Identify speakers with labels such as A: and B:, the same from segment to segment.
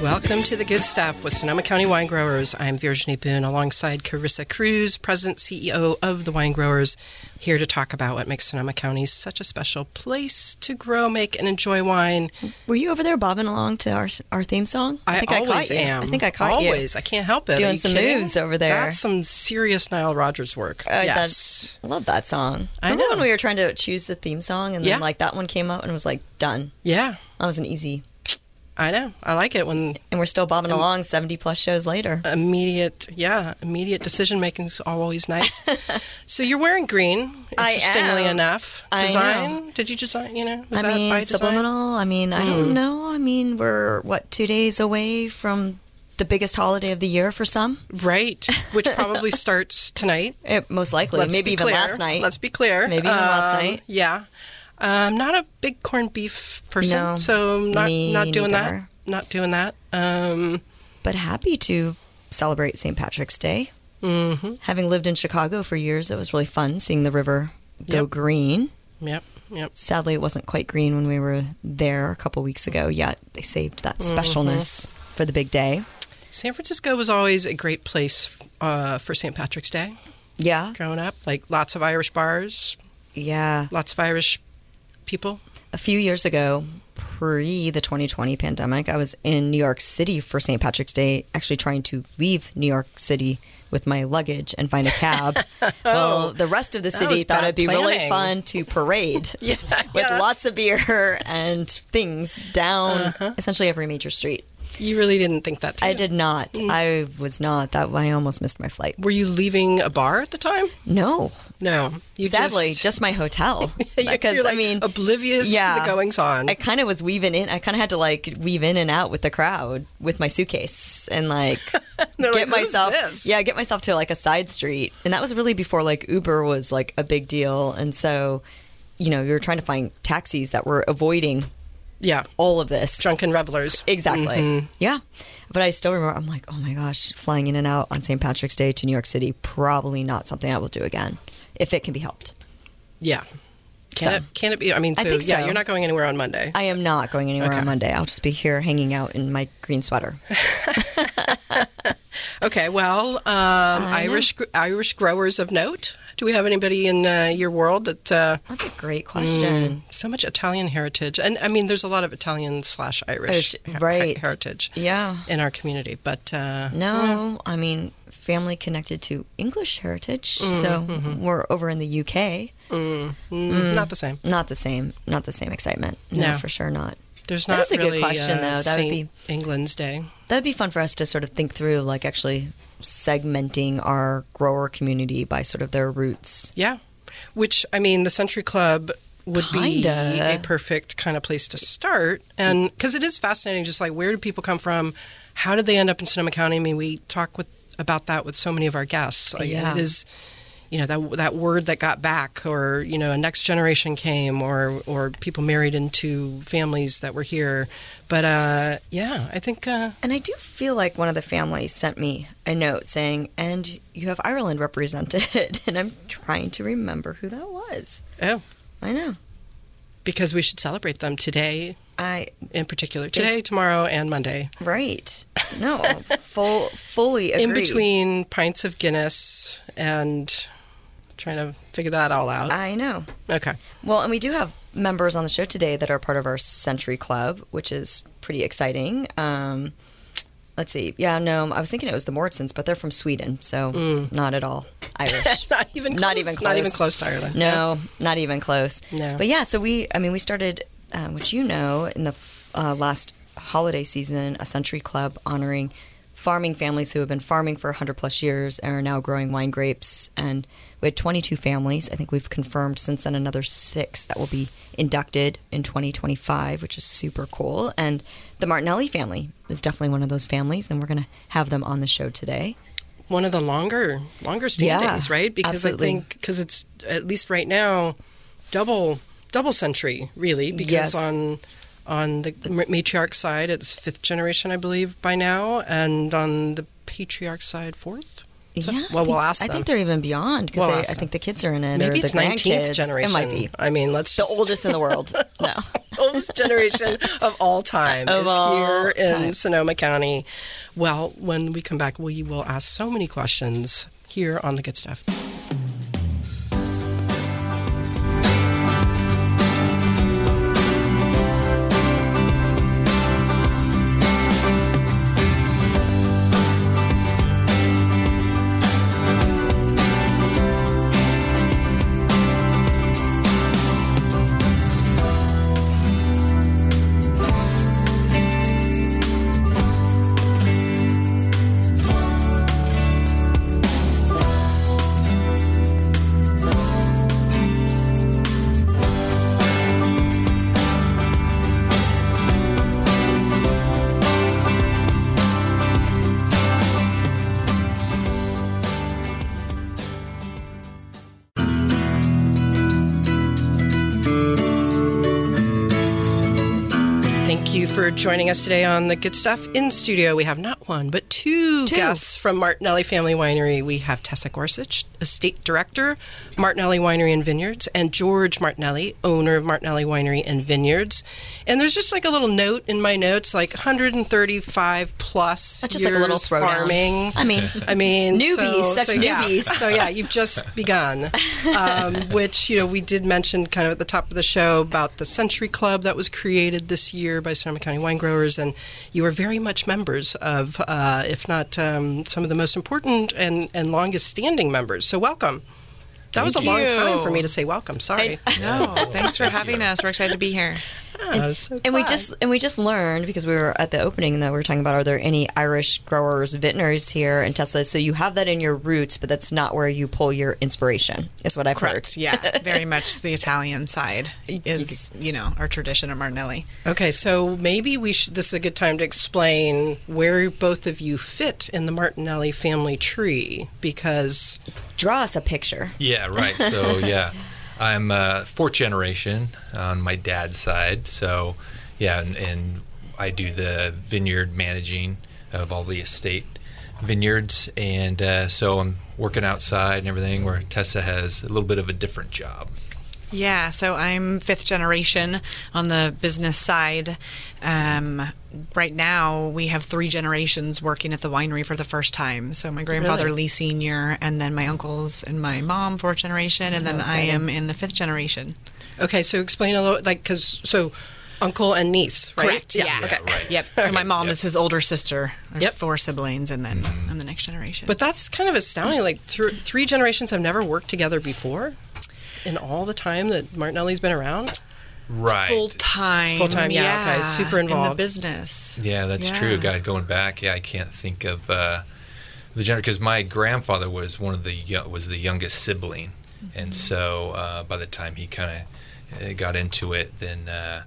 A: Welcome to The Good Stuff with Sonoma County Wine Growers. I'm Virginie Boone alongside Carissa Cruz, President CEO of the Wine Growers, here to talk about what makes Sonoma County such a special place to grow, make, and enjoy wine.
B: Were you over there bobbing along to our theme song?
A: I always am.
B: I think I caught you.
A: Always. I can't help it.
B: Doing some moves over there.
A: That's some serious Nile Rodgers work. Yes.
B: I love that song.
A: I
B: Remember
A: know.
B: when we were trying to choose the theme song and then that one came up and it was like, done.
A: Yeah.
B: That was an easy.
A: I know. I like it when...
B: And we're still bobbing along 70 plus shows later.
A: Immediate decision making is always nice. So you're wearing green, interestingly enough. Design? Did you design, was that by design?
B: Subliminal. I don't know. We're, 2 days away from the biggest holiday of the year for some?
A: Right, which probably starts tonight.
B: Most likely. Maybe even last night.
A: Let's be clear.
B: Maybe even last night.
A: Yeah. I'm not a big corned beef person, so not doing that. Not doing that.
B: But happy to celebrate St. Patrick's Day. Mm-hmm. Having lived in Chicago for years, it was really fun seeing the river go green.
A: Yep.
B: Sadly, it wasn't quite green when we were there a couple weeks ago yet. They saved that specialness for the big day.
A: San Francisco was always a great place for St. Patrick's Day.
B: Yeah.
A: Growing up, like lots of Irish bars.
B: Yeah.
A: Lots of Irish people.
B: A few years ago, pre the 2020 pandemic, I was in New York City for St. Patrick's Day, actually trying to leave New York City with my luggage and find a cab. Well, the rest of the city thought it'd be really fun to parade with lots of beer and things down essentially every major street.
A: You really didn't think that through?
B: I did not. I was not. I almost missed my flight.
A: Were you leaving a bar at the time?
B: No.
A: Sadly,
B: just my hotel. Because
A: you're oblivious to the goings on.
B: I kind of was weaving in. I kind of had to weave in and out with the crowd with my suitcase and get myself to a side street. And that was really before Uber was a big deal. And so, you were trying to find taxis that were avoiding all of this.
A: Drunken revelers.
B: Exactly.
A: Mm-hmm.
B: Yeah. But I still remember, I'm like, oh my gosh, flying in and out on St. Patrick's Day to New York City, probably not something I will do again, if it can be helped.
A: Yeah. Can it be? I think so. You're not going anywhere on Monday.
B: I am not going anywhere on Monday. I'll just be here hanging out in my green sweater.
A: Okay, well, Irish growers of note. Do we have anybody in your world that...
B: That's a great question.
A: So much Italian heritage. And, there's a lot of Italian/Irish heritage in our community. But
B: family connected to English heritage. So we're over in the UK.
A: Not the same.
B: Not the same excitement. No, for sure not.
A: There's not
B: That's a
A: really
B: good question, though. That would be
A: England's Day.
B: That would be fun for us to sort of think through, actually segmenting our grower community by sort of their roots.
A: Yeah. Which, the Century Club would be a perfect kind of place to start. And because it is fascinating, just where do people come from? How did they end up in Sonoma County? We talk about that with so many of our guests. It is... that word that got back, or, a next generation came, or people married into families that were here. But, I think...
B: And I do feel like one of the families sent me a note saying, and you have Ireland represented. And I'm trying to remember who that was.
A: Oh.
B: I know.
A: Because we should celebrate them today. In particular. Today, tomorrow, and Monday.
B: Right. No, fully agree.
A: In between pints of Guinness and... trying to figure that all out.
B: I know.
A: Okay.
B: Well, and we do have members on the show today that are part of our Century Club, which is pretty exciting. Let's see. Yeah, no, I was thinking it was the Mordsons, but they're from Sweden, so not at all Irish.
A: Not even close. Not even close to Ireland.
B: No, not even close.
A: No.
B: But yeah, so we started, which in the last holiday season, a Century Club honoring farming families who have been farming for 100 plus years and are now growing wine grapes. And we had 22 families. I think we've confirmed since then another 6 that will be inducted in 2025, which is super cool. And the Martinelli family is definitely one of those families, and we're going to have them on the show today.
A: One of the longer standings, right? Because
B: absolutely.
A: I think, because it's, at least right now, double century, really, because on the matriarch side, it's 5th generation, I believe, by now, and on the patriarch side, 4th? So,
B: yeah,
A: we'll ask them.
B: I think they're even beyond because I think the kids are in it.
A: Maybe
B: or
A: it's
B: the
A: 19th generation.
B: It might be.
A: I mean, let's
B: the oldest in the world. No,
A: oldest generation of all time is here in Sonoma County. Well, when we come back, we will ask so many questions here on The Good Stuff. For joining us today on The Good Stuff. In studio, we have not one, but two guests from Martinelli Family Winery. We have Tessa Gorsuch, Estate Director, Martinelli Winery and Vineyards, and George Martinelli, owner of Martinelli Winery and Vineyards. And there's just like a little note in my notes, like 135 plus
B: That's just
A: years
B: like a little
A: farming.
B: I mean, newbies, such newbies.
A: So yeah, you've just begun. Which, we did mention kind of at the top of the show about the Century Club that was created this year by Sonoma County wine growers, and you are very much members of, if not some of the most important and longest standing members. So welcome. That was a long time for me to say welcome. Sorry.
C: No, thanks for having us. We're excited to be here.
B: And we just learned, because we were at the opening that we were talking about, are there any Irish growers, vintners here in Tessa? So you have that in your roots, but that's not where you pull your inspiration, is what I've
C: Correct.
B: heard.
C: Yeah, very much the Italian side is, our tradition at Martinelli.
A: Okay, so maybe this is a good time to explain where both of you fit in the Martinelli family tree, because...
B: Draw us a picture.
D: Yeah, right. So, yeah. I'm fourth generation on my dad's side, so yeah, and I do the vineyard managing of all the estate vineyards, and so I'm working outside and everything, where Tessa has a little bit of a different job.
C: Yeah, so I'm fifth generation on the business side. Right now, we have 3 generations working at the winery for the first time. So my grandfather, Lee Sr., and then my uncles and my mom, 4th generation, and then exciting. I am in the 5th generation.
A: Okay, so explain a little, so uncle and niece, right?
C: Correct, yeah. Okay.
D: Right.
C: Yep. So my mom is his older sister. There's 4 siblings, and then I'm the next generation.
A: But that's kind of astounding. Like, 3 generations have never worked together before in all the time that Martinelli's been around?
D: Right.
C: Full time,
A: yeah. Okay, super involved
C: in the business.
D: Yeah, that's true. God, going back, I can't think of the gender, because my grandfather was the youngest sibling, and so by the time he kind of got into it, then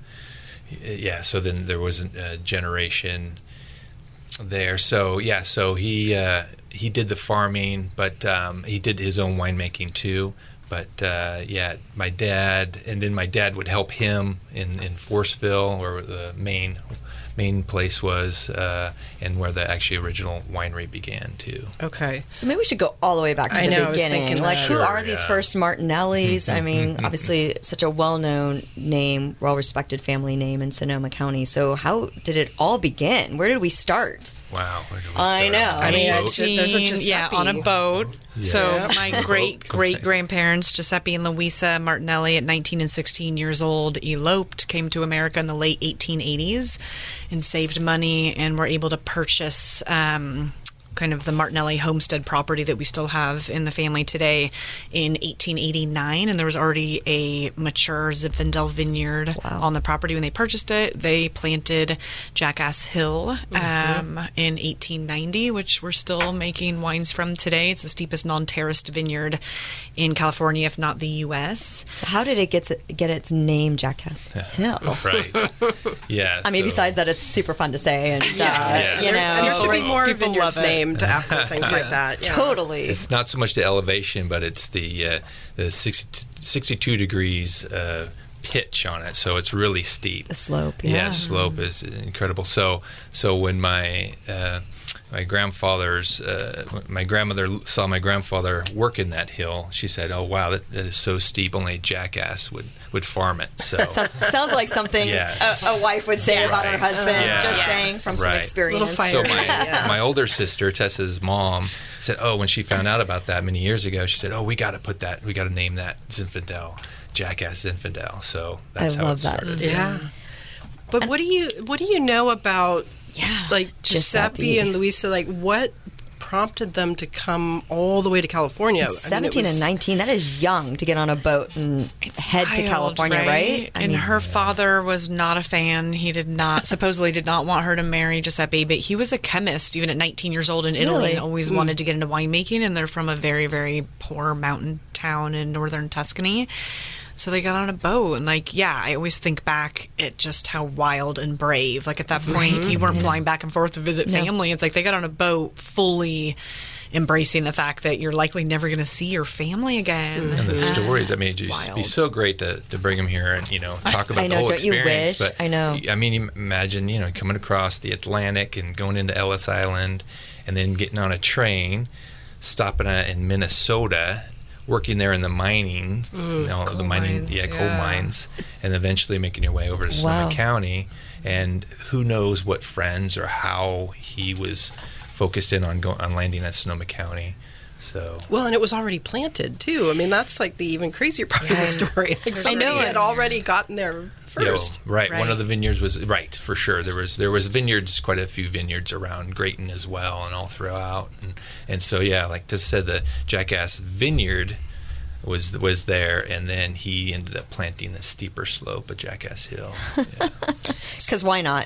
D: so then there was a generation there. So so he did the farming, but he did his own winemaking too. But my dad, and then my dad would help him in Forestville, where the main place was, and where the actually original winery began too.
A: Okay.
B: So maybe we should go all the way back to the beginning.
A: I was thinking
B: like,
A: that.
B: who are these first Martinellis? I mean, obviously, such a well-known name, well-respected family name in Sonoma County. So how did it all begin? Where did we start?
D: Wow.
B: I know.
A: I mean, there's a Giuseppe.
C: On a boat.
D: Yes.
C: So my great-great-grandparents, Giuseppe and Louisa Martinelli, at 19 and 16 years old, eloped, came to America in the late 1880s, and saved money, and were able to purchase kind of the Martinelli homestead property that we still have in the family today in 1889. And there was already a mature Zinfandel vineyard on the property when they purchased it. They planted Jackass Hill in 1890, which we're still making wines from today. It's the steepest non-terraced vineyard in California, if not the U.S.
B: So how did it get its name, Jackass Hill?
D: Right. Yeah.
B: I mean, besides that, it's super fun to say, and
A: and there should be more vineyards named after things like that. Yeah.
B: Totally.
D: It's not so much the elevation, but it's the 62 degrees pitch on it, so it's really steep.
B: The slope,
D: slope is incredible. So when my my grandfather's, my grandmother saw my grandfather work in that hill. She said, "Oh wow, that is so steep. Only a jackass would farm it." So
B: sounds like something a wife would say about her husband. Just saying from some experience.
A: Little fire.
D: So my older sister, Tessa's mom, said, "Oh, when she found out about that many years ago, she said, oh, we got to name that Zinfandel, Jackass Zinfandel." So that's how it started.
A: Yeah. But what do you know about like Giuseppe and Louisa? Like, what prompted them to come all the way to California?
B: 17 and 19, that is young to get on a boat and head to California, right?
C: And her father was not a fan. He supposedly did not want her to marry Giuseppe, but he was a chemist even at 19 years old in Italy and always wanted to get into winemaking, and they're from a very, very poor mountain town in northern Tuscany. So they got on a boat, and I always think back at just how wild and brave. Like at that point, you weren't flying back and forth to visit family. It's like they got on a boat fully embracing the fact that you're likely never going to see your family again.
D: And the stories, I mean, it'd just be so great to bring them here and, talk about the whole experience.
B: You wish? I know.
D: I mean, imagine, coming across the Atlantic and going into Ellis Island and then getting on a train, stopping in Minnesota, working there in the mining, coal mines, and eventually making your way over to Sonoma County. And who knows what friends or how he was focused in on landing at Sonoma County. So
A: and it was already planted too. I mean, that's like the even crazier part of the story. Like somebody had already gotten there first.
D: Right. One of the vineyards was for sure. There was vineyards, quite a few vineyards around Grayton as well, and all throughout. And so like Tessa said, the Jackass Vineyard was there, and then he ended up planting the steeper slope of Jackass Hill.
B: Because why not?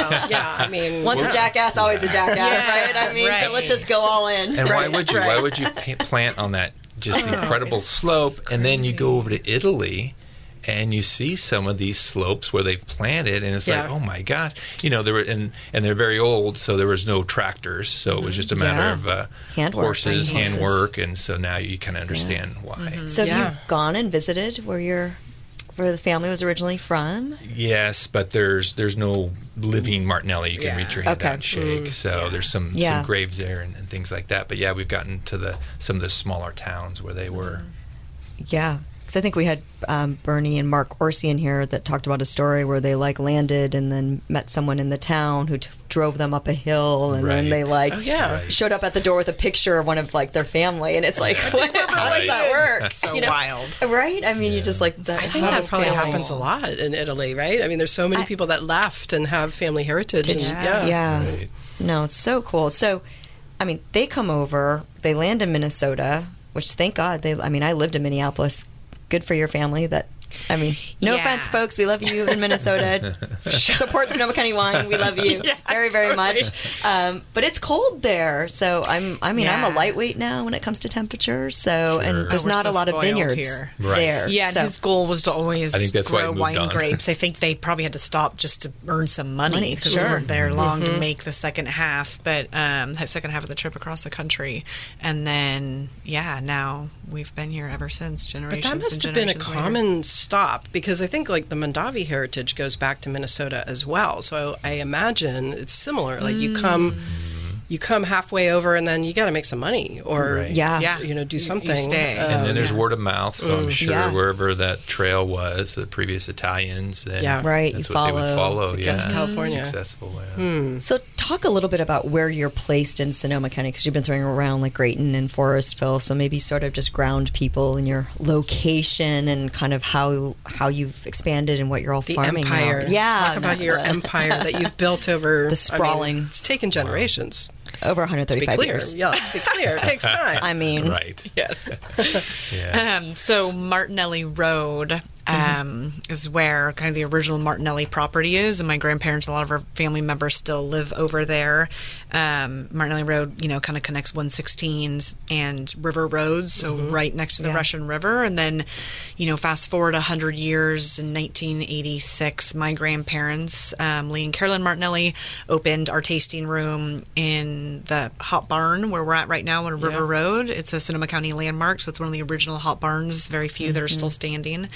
A: I mean,
B: once a jackass, always a jackass, right? I mean, so let's just go all in.
D: And why would you? Why would you plant on that just incredible slope, and then you go over to Italy, and you see some of these slopes where they've planted, and it's like, oh my gosh, there were, and they're very old, so there was no tractors, so it was just a matter of horses, handwork, and so now you kind of understand why.
B: So have you gone and visited where the family was originally from?
D: Yes, but there's no living Martinelli you can reach your hand out and shake. So there's some graves there and things like that. But we've gotten to some of the smaller towns where they were.
B: Yeah. Because I think we had Bernie and Mark Orsi in here that talked about a story where they landed and then met someone in the town who drove them up a hill, and then they showed up at the door with a picture of one of their family, and it's like, how does that work?
C: So wild,
B: right? I mean, you just that.
A: I think that probably happens a lot in Italy, right? I mean, there's so many people that left and have family heritage.
B: Right. No, it's so cool. So, I mean, they come over, they land in Minnesota, which thank God I lived in Minneapolis. Good for your family. No offense, folks. We love you in Minnesota. Support Sonoma County wine. We love you very, very much. But it's cold there, so I'm a lightweight now when it comes to temperature. So and there's not a lot of vineyards there.
C: Yeah,
B: so.
C: His goal was to always grow wine
D: grapes.
C: I think they probably had to stop just to earn some money because we weren't there long to make the second half. But the second half of the trip across the country, and then now we've been here ever since. Generations.
A: But that must have been a common stop, because I think the Mondavi heritage goes back to Minnesota as well. So I imagine it's similar. You come halfway over, and then you got to make some money or do something.
C: You stay.
D: And then there's word of mouth. So I'm sure wherever that trail was, the previous Italians, then that's what they would follow.
A: To get to California.
D: Successful.
B: So talk a little bit about where you're placed in Sonoma County, because you've been throwing around Grayton and Forestville. So maybe sort of just ground people in your location and kind of how you've expanded and what you're all farming
A: empire.
B: Now. Yeah,
A: talk about your empire that you've built over
B: the sprawling.
A: It's taken generations.
B: Over 135 years.
A: Yeah, let's be clear. It takes time.
B: I mean,
D: right.
C: Yes. So Martinelli Road is where kind of the original Martinelli property is, and my grandparents, a lot of our family members still live over there. Martinelli Road, kind of connects 116 and River Road, so right next to the Russian River. And then, fast forward 100 years, in 1986, my grandparents, Lee and Carolyn Martinelli, opened our tasting room in the Hop Barn where we're at right now on River Road. It's a Sonoma County landmark, so it's one of the original hop barns, very few that are still standing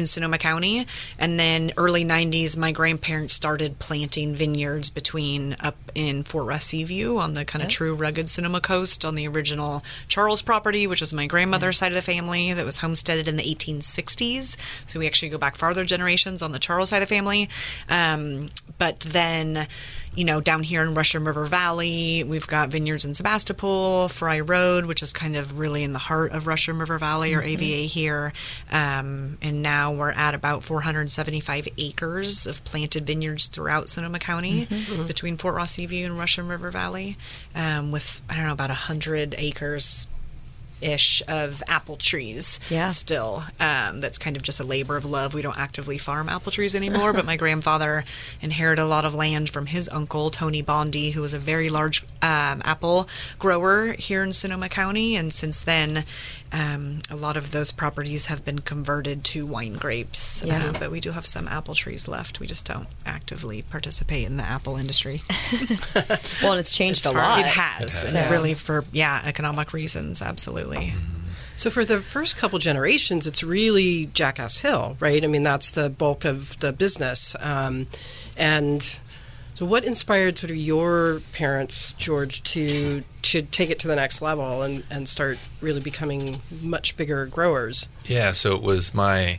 C: in Sonoma County. And then early 90s, my grandparents started planting vineyards up in Fort Ross Seaview on the kind of true rugged Sonoma coast on the original Charles property, which is my grandmother's side of the family that was homesteaded in the 1860s. So we actually go back farther generations on the Charles side of the family. But then, down here in Russian River Valley, we've got vineyards in Sebastopol, Fry Road, which is kind of really in the heart of Russian River Valley, or AVA here. And now we're at about 475 acres of planted vineyards throughout Sonoma County between Fort Ross Seaview and Russian River Valley, with, about 100 acres ish of apple trees still. That's kind of just a labor of love. We don't actively farm apple trees anymore, but my grandfather inherited a lot of land from his uncle, Tony Bondi, who was a very large apple grower here in Sonoma County. And since then, a lot of those properties have been converted to wine grapes. But we do have some apple trees left. We just don't actively participate in the apple industry.
B: Well, it's changed a lot.
C: It has. And really for, economic reasons, absolutely.
A: So for the first couple generations, it's really Jackass Hill, right? I mean, that's the bulk of the business. And so what inspired sort of your parents, George, to take it to the next level and start really becoming much bigger growers?
D: Yeah, so it was my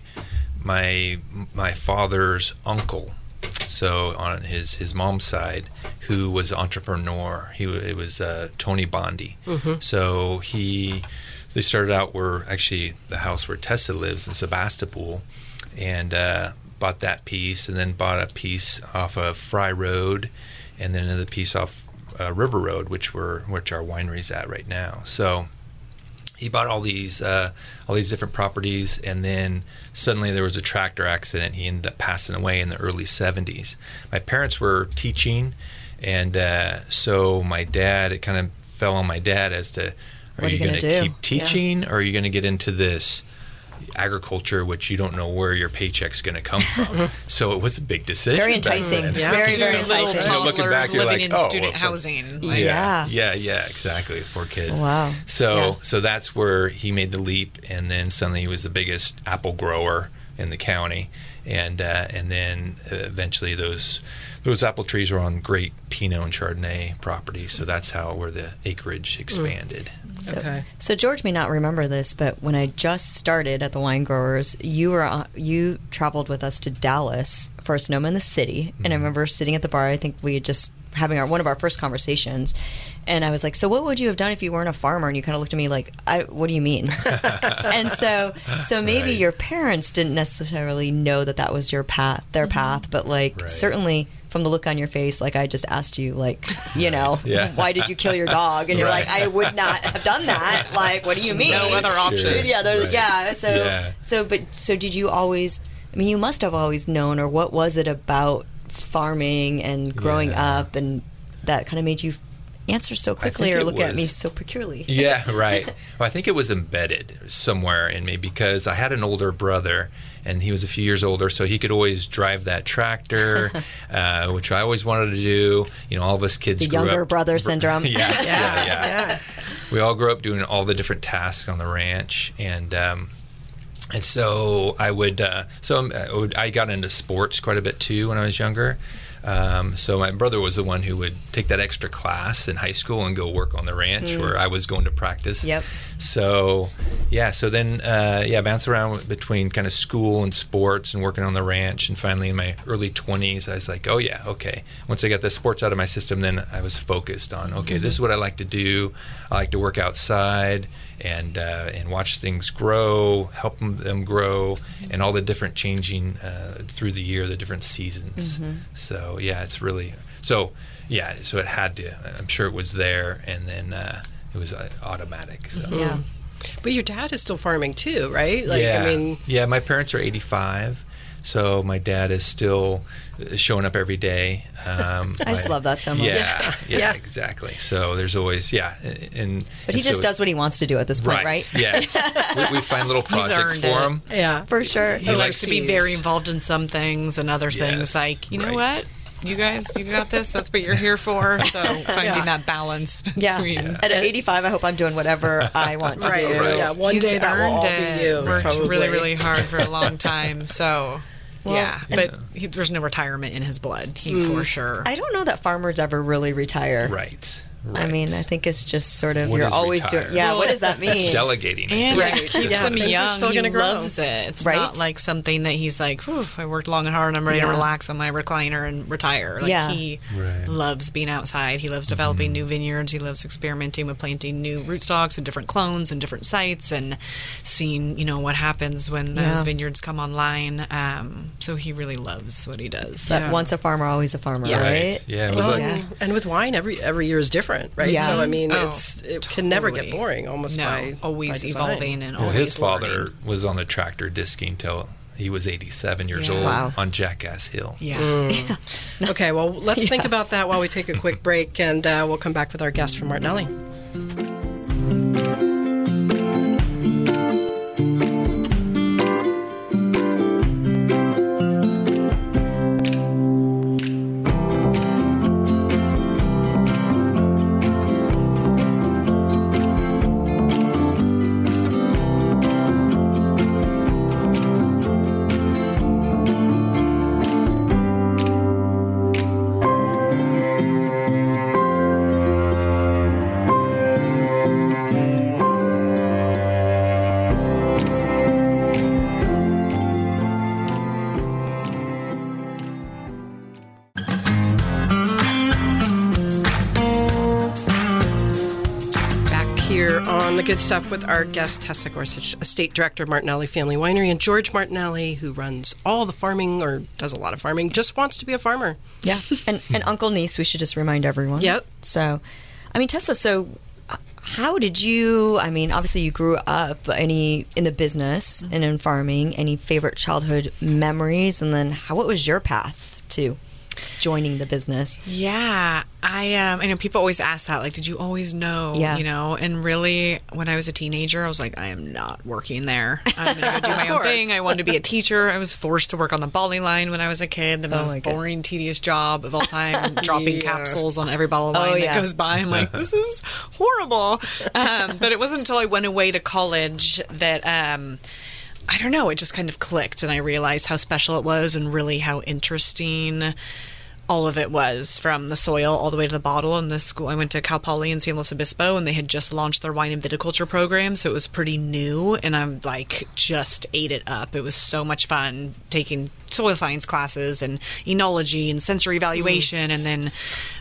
D: father's uncle. So on his mom's side, who was an entrepreneur, it was Tony Bondi. So they started out where actually the house where Tessa lives in Sebastopol, and bought that piece, and then bought a piece off of Fry Road, and then another piece off River Road, which our winery's at right now. So he bought all these different properties, and then suddenly there was a tractor accident. He ended up passing away in the early 70s. My parents were teaching, and so it kind of fell on my dad as to, are you going to keep teaching, or are you going to get into this agriculture, which you don't know where your paycheck's going to come from? So it was a big decision.
B: Very enticing.
C: Very, very enticing.
D: Looking back, you're
C: living
D: like,
C: in student housing.
D: Exactly. 4 kids.
B: Wow.
D: So that's where he made the leap, and then suddenly he was the biggest apple grower in the county, and then eventually those apple trees were on great Pinot and Chardonnay property. So that's where the acreage expanded.
B: So George may not remember this, but when I just started at the Wine Growers, you traveled with us to Dallas for Sonoma in the City, and I remember sitting at the bar. I think we had just having one of our first conversations, and I was like, "So what would you have done if you weren't a farmer?" And you kind of looked at me like, "What do you mean?" And so maybe your parents didn't necessarily know that was their path, but certainly from the look on your face, like I just asked you, why did you kill your dog? And you're like, I would not have done that. Like, what do you mean?
C: No other option.
B: Sure. Yeah. So did you always? I mean, you must have always known, or what was it about farming and growing up, and that kind of made you answer so quickly or look at me so peculiarly?
D: Yeah, right. Well, I think it was embedded somewhere in me because I had an older brother, and he was a few years older, so he could always drive that tractor, which I always wanted to do. All of us kids grew up.
B: The younger brother syndrome.
D: Yeah. We all grew up doing all the different tasks on the ranch, and so I got into sports quite a bit too when I was younger. So my brother was the one who would take that extra class in high school and go work on the ranch where I was going to practice.
B: Yep.
D: So then bounced around between kind of school and sports and working on the ranch, and finally in my early 20s I was like, oh yeah, okay. Once I got the sports out of my system, then I was focused on, okay, this is what I like to do. I like to work outside and watch things grow, help them grow, and all the different changing through the year, the different seasons. So it's really so it had to. I'm sure it was there, and then it was automatic. So.
B: Yeah.
A: But your dad is still farming too, right?
D: My parents are 85. So my dad is still showing up every day.
B: I just love that so much.
D: Yeah, exactly. So there's always,
B: But he just does what he wants to do at this point, right?
D: Yeah. we find little projects for him.
B: Yeah, for sure.
C: He likes to be very involved in some things, and other things like, you know what? you guys, you got this. That's what you're here for. So finding that balance between.
B: At 85, I hope I'm doing whatever I want to do.
A: Right. Yeah, one day that will all be you.
C: Worked
A: probably.
C: really, really hard for a long time. So. But there's no retirement in his blood. He for sure.
B: I don't know that farmers ever really retire.
D: Right.
B: I mean, I think it's just sort of
D: What
B: you're
D: is
B: always
D: retire?
B: doing. Yeah, what does that mean?
D: It's delegating.
C: And it keeps him
A: things are
C: young.
A: still
C: He
A: gonna grow.
C: loves it. It's not like something that he's like, I worked long and hard and I'm ready to relax on my recliner and retire. Like he loves being outside. He loves developing new vineyards. He loves experimenting with planting new rootstocks and different clones and different sites and seeing, what happens when those vineyards come online. So he really loves what he does.
B: But once a farmer, always a farmer, right?
D: Yeah.
A: And with wine, every year is different, right?
B: Yeah.
A: So I mean, it can never get boring. Almost
C: always
A: by
C: evolving and
D: well,
C: always
D: his father
C: learning.
D: was on the tractor disking till he was 87 years old on Jackass Hill.
C: Yeah.
A: Okay, well, let's think about that while we take a quick break, and we'll come back with our guest from Martinelli. Good stuff with our guest, Tessa Gorsuch, Estate Director, Martinelli Family Winery, and George Martinelli, who runs all the farming or does a lot of farming, just wants to be a farmer.
B: Yeah, and Uncle Niece, we should just remind everyone.
A: Yep.
B: So, I mean, Tessa, so how did you, I mean, obviously you grew up in the business and in farming, any favorite childhood memories, and then what was your path to joining the business?
C: Yeah, I know people always ask that, like, did you always know? And really, when I was a teenager, I was like, I am not working there. I'm going to go do my own thing. I wanted to be a teacher. I was forced to work on the bottling line when I was a kid, the most boring, tedious job of all time, dropping capsules on every bottle of wine that goes by. I'm like, this is horrible. But it wasn't until I went away to college that I don't know, it just kind of clicked, and I realized how special it was and really how interesting all of it was, from the soil all the way to the bottle. And the school, I went to Cal Poly in San Luis Obispo, and they had just launched their wine and viticulture program, so it was pretty new, and I'm like, just ate it up. It was so much fun taking soil science classes and enology and sensory evaluation, and then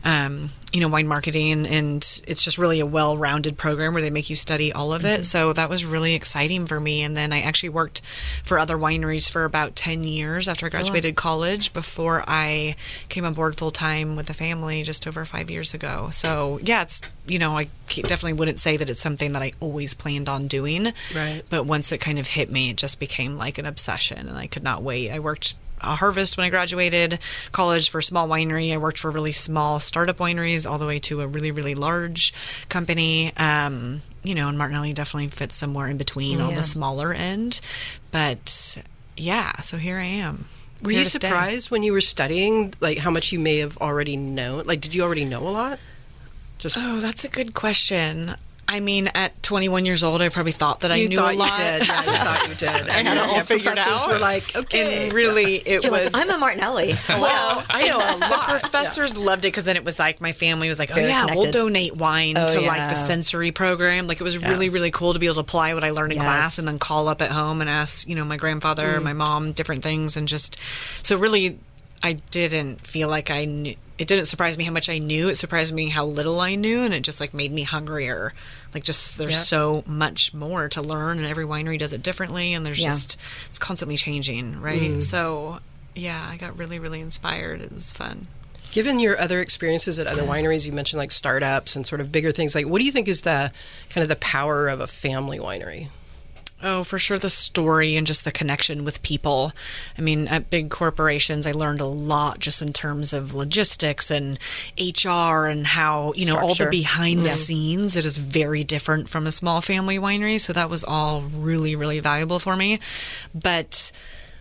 C: wine marketing, and it's just really a well-rounded program where they make you study all of it. So that was really exciting for me. And then I actually worked for other wineries for about 10 years after I graduated college, before I came on board full-time with the family just over 5 years ago. So yeah, it's, I definitely wouldn't say that it's something that I always planned on doing,
A: right? But
C: once it kind of hit me, it just became like an obsession, and I could not wait. I worked a Harvest when I graduated college for a small winery. I worked for really small startup wineries all the way to a really, really large company. And Martinelli definitely fits somewhere in between on the smaller end. But yeah, so here I am.
A: Were you surprised when you were studying, like, how much you may have already known? Like, did you already know a lot?
C: Oh, that's a good question. I mean, at 21 years old, I probably thought that I knew a lot.
A: You did. Yeah, you thought you did.
C: I had it all figured out.
A: Professors were like, okay.
C: And really, it
B: You're
C: was...
B: like, I'm a Martinelli.
C: Well,
A: I know a lot.
C: The professors loved it, because then it was like, my family was like,
B: Very connected.
C: we'll donate wine to like the sensory program. Like, it was really, really cool to be able to apply what I learned in class and then call up at home and ask, my grandfather, my mom, different things. And just, so really, I didn't feel like I knew. It didn't surprise me how much I knew. It surprised me how little I knew, and it just like made me hungrier. Like, just there's so much more to learn, and every winery does it differently, and there's just, it's constantly changing, right? So yeah, I got really, really inspired. It was fun.
A: Given your other experiences at other wineries, you mentioned like startups and sort of bigger things. Like, what do you think is the kind of the power of a family winery?
C: Oh, for sure, the story and just the connection with people. I mean, at big corporations, I learned a lot just in terms of logistics and HR and how, all the behind the scenes. It is very different from a small family winery. So that was all really, really valuable for me. But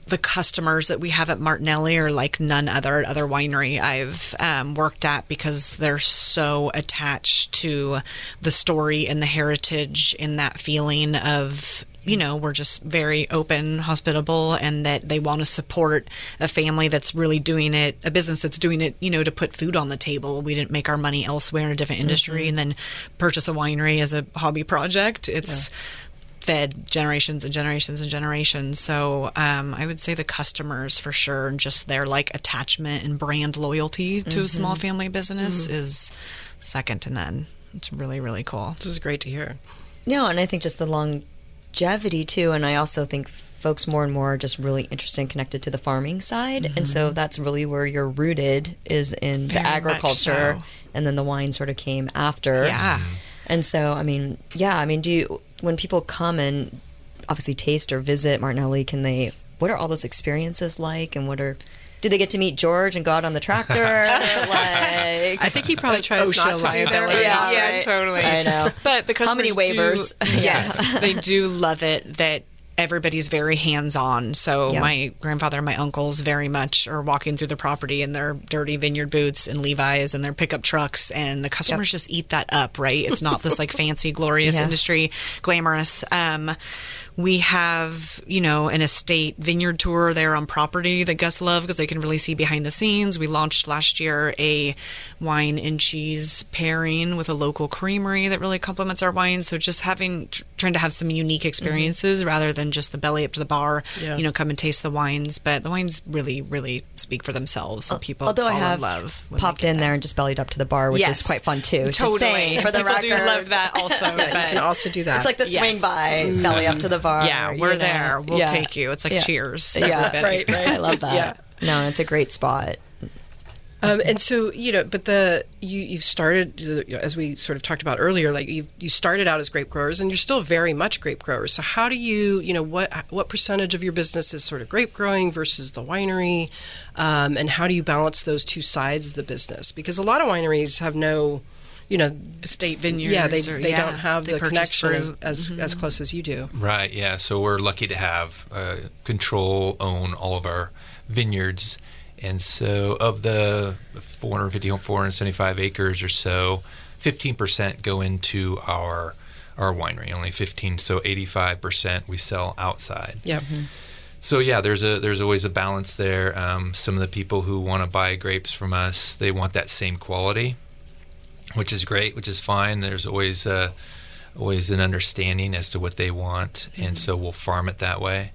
C: the customers that we have at Martinelli are like none other at other winery I've worked at, because they're so attached to the story and the heritage and that feeling of, you know, we're just very open, hospitable, and that they want to support a family that's really doing it, a business that's doing it, you know, to put food on the table. We didn't make our money elsewhere in a different industry and then purchase a winery as a hobby project. It's fed generations and generations and generations. So I would say the customers for sure, and just their like attachment and brand loyalty to a small family business is second to none. It's really, really cool.
A: This is great to hear.
B: No, and I think just the longevity too, and I also think folks more and more are just really interested and connected to the farming side, and so that's really where you're rooted, is in the agriculture, and then the wine sort of came after. And so, do you, when people come and obviously taste or visit Martinelli, what are all those experiences like, and do they get to meet George and go out on the tractor?
A: I think he probably tries not to be there.
C: Yeah, totally.
B: I know.
C: But the customers
B: how many waivers?
C: Yes, they do love it that everybody's very hands-on. So my grandfather and my uncles very much are walking through the property in their dirty vineyard boots and Levi's and their pickup trucks, and the customers just eat that up, right? It's not this like fancy, glorious industry, glamorous. We have, an estate vineyard tour there on property that guests love because they can really see behind the scenes. We launched last year a wine and cheese pairing with a local creamery that really complements our wines. So just trying to have some unique experiences rather than just the belly up to the bar, come and taste the wines. But the wines really, really speak for themselves. So people
B: Although
C: fall
B: I have
C: in love
B: popped in there and just bellied up to the bar, which is quite fun too.
C: Totally.
B: Just saying, for the
C: people
B: record.
C: do love that also.
A: But you can also do that.
B: It's like the swing by, belly up to the bar.
C: Yeah, we're there. We'll take you. It's like cheers.
A: Right.
B: I love that. No, it's a great spot.
A: And so, but you've started, as we sort of talked about earlier, like you started out as grape growers, and you're still very much grape growers. So how do you, what percentage of your business is sort of grape growing versus the winery? And how do you balance those two sides of the business? Because a lot of wineries have no,
C: estate vineyards.
A: Yeah, they don't have the connection
C: as
A: close as you do.
D: Right, yeah. So we're lucky to have own all of our vineyards. And so of the 475 acres or so, 15% go into our winery, only 15. So 85% we sell outside.
A: Yeah.
D: So yeah, there's always a balance there. Some of the people who want to buy grapes from us, they want that same quality, which is great, which is fine. There's always an understanding as to what they want, and so we'll farm it that way.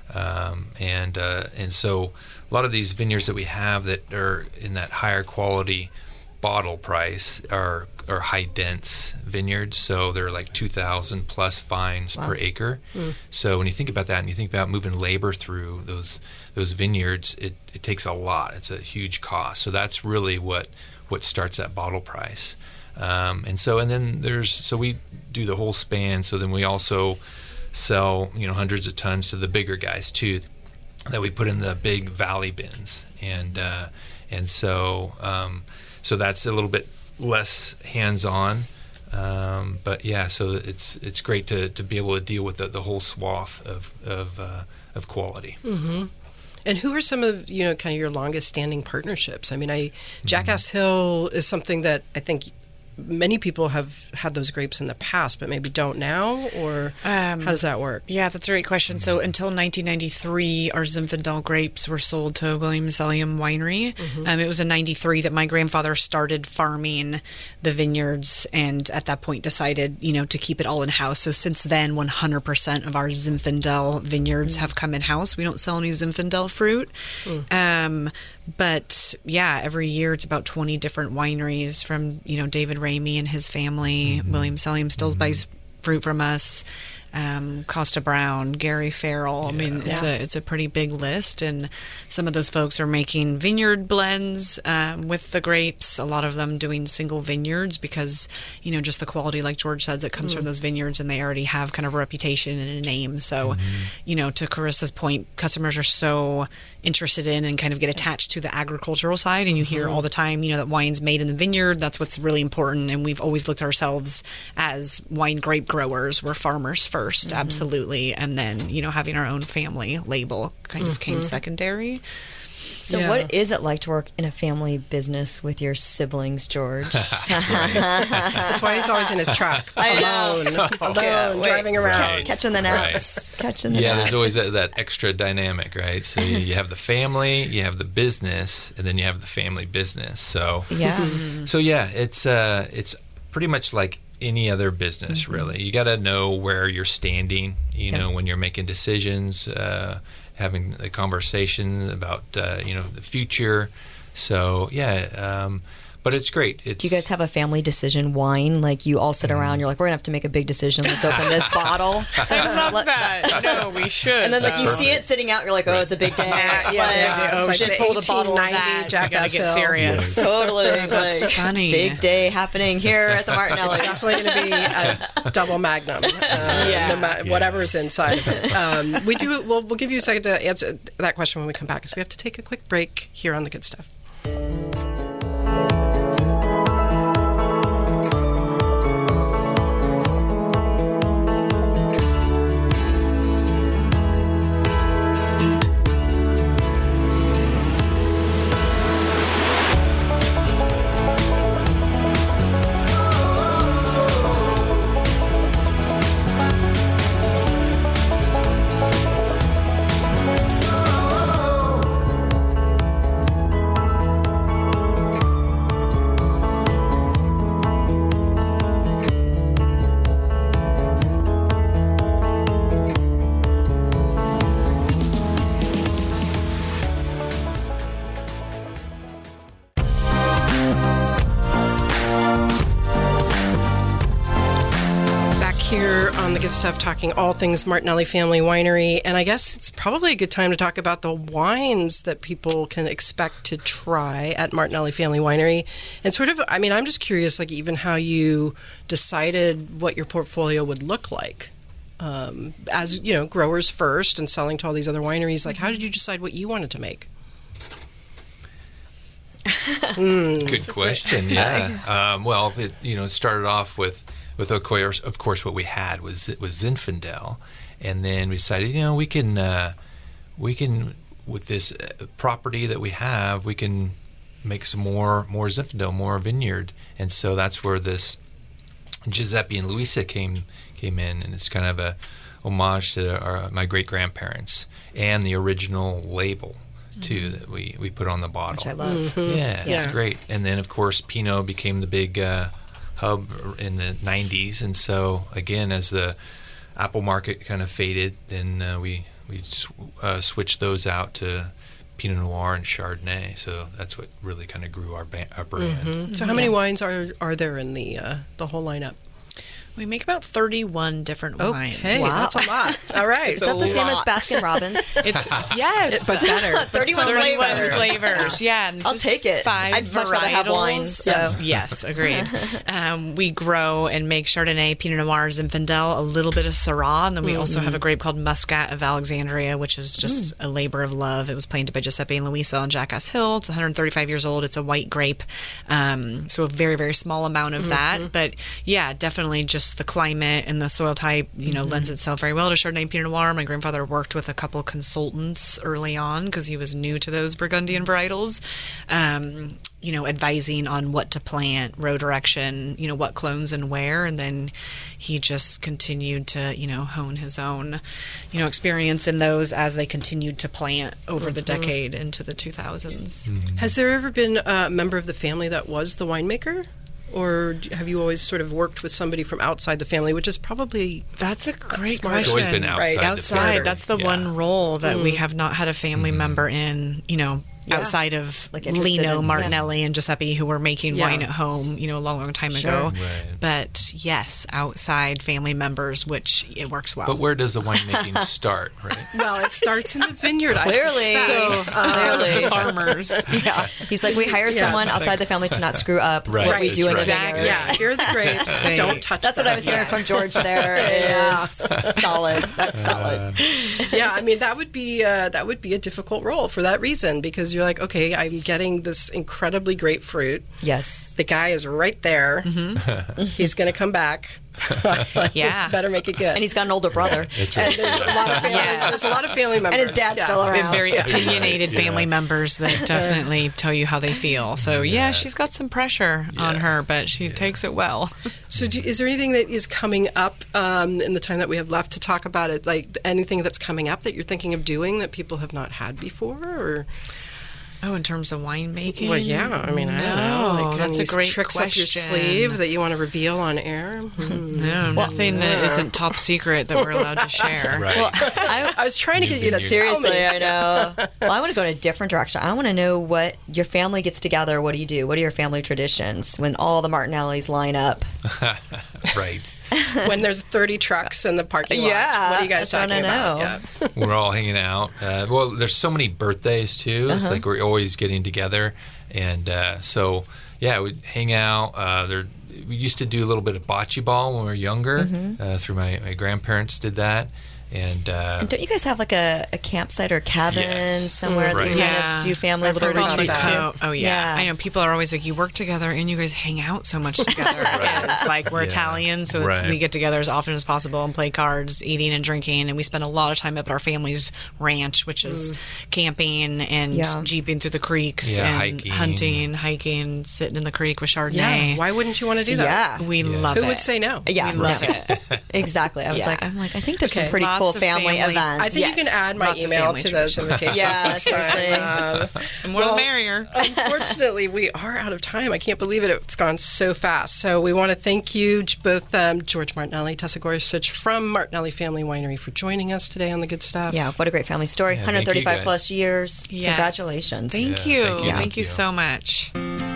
D: And so a lot of these vineyards that we have that are in that higher quality bottle price are high dense vineyards, so they're like 2,000 plus vines per acre. So when you think about that, and you think about moving labor through those vineyards, it takes a lot. It's a huge cost. So that's really what starts that bottle price. And then we do the whole span. So then we also sell hundreds of tons to the bigger guys too, that we put in the big valley bins, and so that's a little bit less hands-on, but yeah, so it's great to be able to deal with the whole swath of quality.
A: Mm-hmm. And who are some of kind of your longest standing partnerships? I mean, Jackass Hill is something that I think many people have had those grapes in the past, but maybe don't now, or how does that work?
C: Yeah, that's a great question. So until 1993, our Zinfandel grapes were sold to William Sellium Winery. It was in 93 that my grandfather started farming the vineyards, and at that point decided, to keep it all in-house. So since then, 100% of our Zinfandel vineyards have come in-house. We don't sell any Zinfandel fruit. But yeah, every year it's about 20 different wineries from, David Ramey and his family. William Sellium still buys fruit from us. Costa Brown, Gary Farrell. I mean, it's a pretty big list, and some of those folks are making vineyard blends with the grapes. A lot of them doing single vineyards because, just the quality, like George says, that comes from those vineyards, and they already have kind of a reputation and a name. So, to Carissa's point, customers are so interested in and kind of get attached to the agricultural side, and you hear all the time, that wine's made in the vineyard. That's what's really important, and we've always looked at ourselves as wine grape growers. We're farmers first. first, absolutely, and then having our own family label kind of came secondary.
B: So what is it like to work in a family business with your siblings, George?
A: That's why he's always in his truck, alone, driving around.
B: Catching the naps. Catching the naps.
D: There's always that extra dynamic, right? So you have the family, you have the business, and then you have the family business. So it's pretty much like any other business, really. You got to know where you're standing, when you're making decisions, having a conversation about the future. So but it's great.
B: Do you guys have a family decision wine? Like you all sit around, you're like, we're gonna have to make a big decision. Let's open this bottle.
C: I love that. No, we should.
B: And then you see it sitting out, you're like, it's a big day.
A: It's like
C: pulled a bottle of that.
A: Jackass
C: Hill. Get serious.
B: Totally.
C: That's funny.
B: Big day happening here at the Martinelli.
A: It's definitely going to be a double magnum. Whatever's inside of it. We'll give you a second to answer that question when we come back, because we have to take a quick break here on The Good Stuff. Good Stuff, talking all things Martinelli Family Winery. And I guess it's probably a good time to talk about the wines that people can expect to try at Martinelli Family Winery. And I'm just curious, even how you decided what your portfolio would look like. As, growers first and selling to all these other wineries. How did you decide what you wanted to make?
D: Good question. Yeah. It started off with of course, what we had was Zinfandel, and then we decided, we can with this property that we have, we can make some more Zinfandel, more vineyard, and so that's where this Giuseppe and Luisa came in, and it's kind of a homage to my great grandparents and the original label too that we put on the bottle,
B: which I love.
D: It's great. And then of course Pinot became the big hub in the 90s, and so again, as the apple market kind of faded, then we switched those out to Pinot Noir and Chardonnay. So that's what really kind of grew our brand.
A: So how many wines are there in the whole lineup?
C: We make about 31 different wines.
A: Okay, wow. That's a lot. All right.
B: Is that the same as Baskin Robbins?
C: It's yes,
A: but better.
C: 31 flavors. Yeah, and
B: I'll take it.
C: 5
B: I'd much rather have wines. So.
C: Yes, agreed. We grow and make Chardonnay, Pinot Noir, Zinfandel, a little bit of Syrah, and then we also have a grape called Muscat of Alexandria, which is just a labor of love. It was planted by Giuseppe and Luisa on Jackass Hill. It's 135 years old. It's a white grape, so a very, very small amount of that. But yeah, definitely just the climate and the soil type, lends itself very well to Chardonnay and Pinot Noir. My grandfather worked with a couple of consultants early on because he was new to those Burgundian varietals, advising on what to plant, row direction, what clones and where. And then he just continued to, hone his own, experience in those as they continued to plant over the decade into the 2000s.
A: Has there ever been a member of the family that was the winemaker? Or have you always sort of worked with somebody from outside the family, which is probably...
C: That's a great question.
D: It's always been outside.
A: Right.
C: Outside. That's the one role that we have not had a family member in, outside of Lino, Martinelli, and Giuseppe, who were making wine at home, a long time ago.
D: Right.
C: But yes, outside family members, which it works well.
D: But where does the winemaking start, right?
A: Well, it starts in the vineyard,
B: Clearly.
C: Clearly. Farmers.
B: Yeah. He's like, we hire someone outside the family to not screw up what we do in the vineyard.
A: Yeah, here are the grapes. Don't touch
B: That's
A: them.
B: what I was hearing from George there. Is solid. That's solid.
A: Yeah, that would be a difficult role for that reason, because you're like, okay, I'm getting this incredibly great fruit.
B: Yes.
A: The guy is right there. He's going to come back.
C: Yeah.
A: Better make it good.
B: And he's got an older brother.
D: That's right.
A: And there's a lot of family.
C: Yes.
A: There's a lot of family members.
B: And his dad's still
C: We
B: around.
C: have very opinionated
D: Yeah.
C: family members that definitely tell you how they feel. So, yeah, she's got some pressure on her, but she takes it well.
A: So, is there anything that is coming up in the time that we have left to talk about it? Like anything that's coming up that you're thinking of doing that people have not had before? Or
C: Oh, in terms of winemaking?
A: well, yeah. I mean, I don't know. Like,
C: that's a
A: any
C: great
A: tricks
C: question.
A: up your sleeve that you want to reveal on air?
C: No, nothing that isn't top secret that we're allowed to share.
D: Right.
B: Well, I
A: was trying to get you to tell
B: seriously,
A: me.
B: I know. Well, I want to go in a different direction. I want to know what your family gets together. What do you do? What are your family traditions when all the Martinellis line up?
D: Right.
A: When there's 30 trucks in the parking lot.
B: Yeah,
A: What are you guys
B: that's what
A: talking
B: I
A: about?
B: know.
A: Yeah.
D: We're all hanging out. Well, there's so many birthdays too. It's like we're always getting together, and so yeah, we hang out. We used to do a little bit of bocce ball when we were younger. Through my grandparents did that, and
B: Don't you guys have like a campsite or cabin
D: Yes.
B: somewhere that you
D: Right.
B: kind of do family
A: I've
B: little
A: heard about
B: retreats
A: that.
B: too?
C: Oh, yeah. I know people are always like, you work together and you guys hang out so much together. It's like we're
D: Yeah.
C: Italian, so
D: Right.
C: we get together as often as possible and play cards, eating and drinking. And we spend a lot of time up at our family's ranch, which is camping and
B: Yeah.
C: jeeping through the creeks
D: Yeah,
C: and
D: hiking.
C: hunting, hiking, sitting in the creek with Chardonnay.
A: Yeah. Why wouldn't you want to do that?
B: Yeah.
C: We love
A: Who
C: it.
A: would say no?
B: Yeah,
C: We love
B: no.
C: it.
B: Exactly. I
C: Yeah.
B: I'm like, I think there's some
A: Okay.
B: pretty
C: Lots
B: cool
C: of
B: family
C: family-
B: events.
A: I think you can
C: Yes.
A: add my
C: Lots of
A: email
C: family
A: to those
C: traditions.
A: invitations.
B: Yeah,
A: next time.
B: seriously.
C: The more the merrier.
A: Unfortunately, we are out of time. I can't believe it. It's gone so fast. So we want to thank you, both George Martinelli, Tessa Gorsuch from Martinelli Family Winery, for joining us today on The Good Stuff.
B: Yeah, what a great family story.
D: Yeah, thank you,
B: 135
D: guys.
B: plus years.
C: Yes.
B: Congratulations.
C: Thank
D: Yeah,
C: you.
D: thank you.
C: Thank you so much.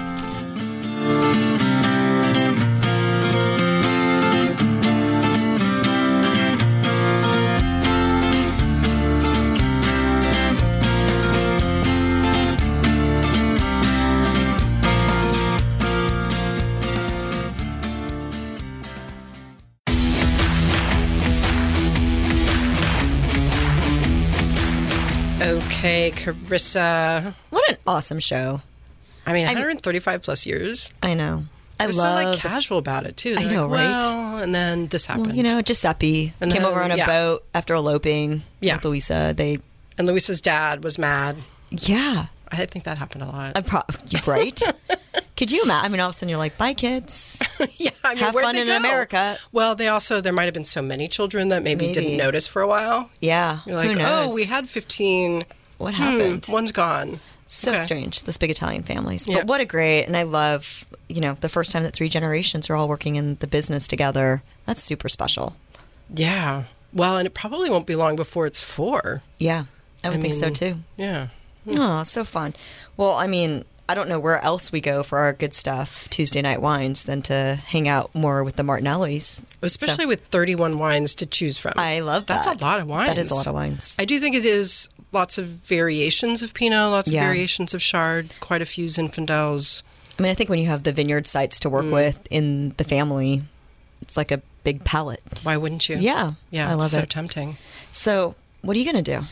A: Okay, Carissa.
B: What an awesome show.
A: I mean, 135 plus years.
B: I know. I
A: They're
B: love
A: so like casual about it too.
B: I
A: They're
B: know,
A: like,
B: right?
A: Well, and then this happened.
B: Well, you know, Giuseppe
A: And
B: came
A: then-
B: over on a
A: yeah.
B: boat after eloping
A: Yeah.
B: with Louisa.
A: And Luisa's dad was mad.
B: Yeah.
A: I think that happened a lot.
B: You right? Could you imagine? I mean, all of a sudden you're like, bye, kids.
A: Yeah, I mean,
B: Have
A: where'd
B: fun
A: they
B: in
A: go?
B: America.
A: Well, there might have been so many children that maybe didn't
B: Maybe.
A: notice for a while.
B: Yeah.
A: You're like,
B: Who knows?
A: oh, we had 15.
B: What happened?
A: One's gone.
B: So
A: Okay.
B: strange, this big Italian families.
A: Yeah.
B: But what a great, and I love, the first time that 3 generations are all working in the business together. That's super special.
A: Yeah. Well, and it probably won't be long before it's 4.
B: Yeah, I would think so
A: mean,
B: too.
A: Yeah.
B: Oh, so fun. Well, I mean, I don't know where else we go for our good stuff, Tuesday Night Wines, than to hang out more with the Martinellis.
A: Especially with 31 wines to choose from.
B: I love that.
A: That's a lot of wines.
B: That is a lot of wines.
A: I do think it is lots of variations of Pinot, lots
B: Yeah.
A: of variations of Chard, quite a few Zinfandels.
B: I mean, I think when you have the vineyard sites to work with in the family, it's like a big palette.
A: Why wouldn't you?
B: Yeah.
A: Yeah,
B: I love
A: it's so
B: it.
A: tempting.
B: So, what are you going to do?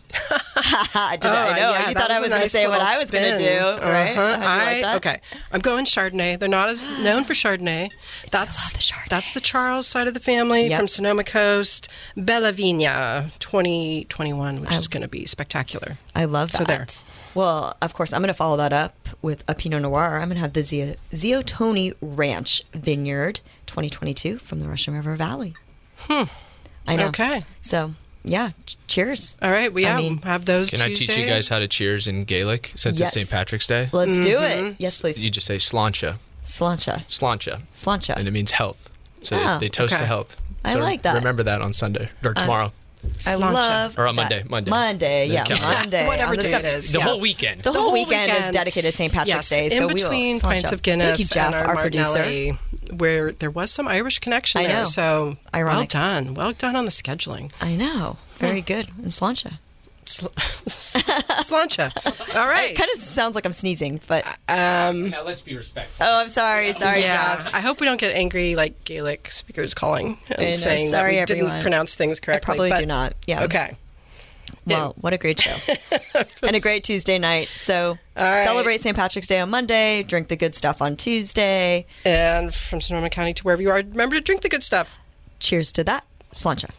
B: I know.
A: yeah,
B: You
A: that
B: thought I was
A: a
B: going to
A: nice
B: say what
A: little
B: I was going to
A: spin.
B: do, right?
A: Uh-huh.
B: How'd you like that?
A: Okay, I'm going Chardonnay. They're not as known for Chardonnay.
B: love
A: That's
B: the Chardonnay.
A: that's the Charles side of the family
B: Yep.
A: from Sonoma Coast. Bella Vigna 2021, which is going to be spectacular.
B: I love that.
A: So there.
B: Well, of course, I'm going to follow that up with a Pinot Noir. I'm going to have the Zio Tony Ranch Vineyard 2022 from the Russian River Valley. I know.
A: Okay.
B: So, yeah, cheers.
A: All right, we
B: I mean,
A: have those.
E: Can I
A: Tuesday.
E: teach you guys how to cheers in Gaelic since
B: Yes.
E: it's St. Patrick's Day?
B: Let's do it. Yes, please.
E: You just say sláinte,
B: Sláinte.
E: sláinte,
B: Sláinte.
E: and it means health. So
B: Oh,
E: they toast
A: okay.
E: to health.
B: I
E: So
B: like that.
E: Remember that on Sunday or tomorrow.
B: I
A: Sláinte.
B: love
E: Or on
B: that.
E: Monday.
B: Monday, yeah.
E: Okay.
B: Monday.
A: Whatever
B: on the
A: day it
B: 7th.
A: is.
E: The
A: yeah.
E: whole weekend.
B: The whole weekend is dedicated to St. Patrick's
A: Yes,
B: Day.
A: in
B: so we
A: between
B: will
A: pints
B: Sláinte.
A: of Guinness
B: Thank you, Jeff,
A: and our
B: producer.
A: Martinelli, where there was some Irish connection
B: I
A: there.
B: know.
A: So
B: Ironic.
A: well done on the scheduling.
B: I know. Very good. And Sláinte.
A: Sláinte. All right.
B: It kind of sounds like I'm sneezing, but
E: Now let's be respectful.
B: oh, I'm sorry. Sorry,
A: yeah,
B: Jeff.
A: I hope we don't get angry like Gaelic speakers calling
B: I know.
A: and saying
B: Sorry,
A: that we
B: everyone.
A: didn't pronounce things
B: I
A: correctly.
B: probably
A: but-
B: do not. Yeah.
A: Okay.
B: Well, what a great show. And a great Tuesday night. So celebrate St. Patrick's Day on Monday, drink the good stuff on Tuesday.
A: And from Sonoma County to wherever you are, remember to drink the good stuff.
B: Cheers to that. Sláinte.